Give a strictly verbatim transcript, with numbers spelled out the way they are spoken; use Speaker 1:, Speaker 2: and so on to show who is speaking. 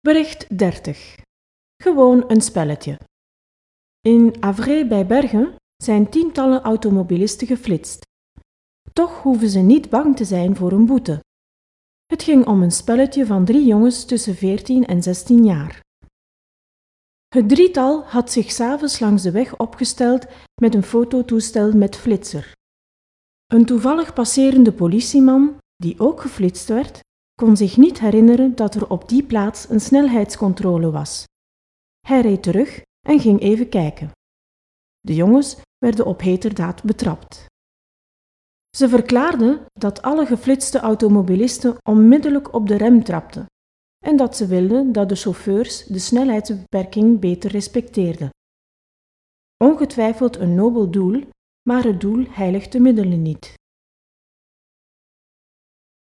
Speaker 1: Bericht dertig. Gewoon een spelletje. In Avray bij Bergen zijn tientallen automobilisten geflitst. Toch hoeven ze niet bang te zijn voor een boete. Het ging om een spelletje van drie jongens tussen veertien en zestien jaar. Het drietal had zich 's avonds langs de weg opgesteld met een fototoestel met flitser. Een toevallig passerende politieman, die ook geflitst werd, kon zich niet herinneren dat er op die plaats een snelheidscontrole was. Hij reed terug en ging even kijken. De jongens werden op heterdaad betrapt. Ze verklaarden dat alle geflitste automobilisten onmiddellijk op de rem trapten en dat ze wilden dat de chauffeurs de snelheidsbeperking beter respecteerden. Ongetwijfeld een nobel doel, maar het doel heiligt de middelen niet.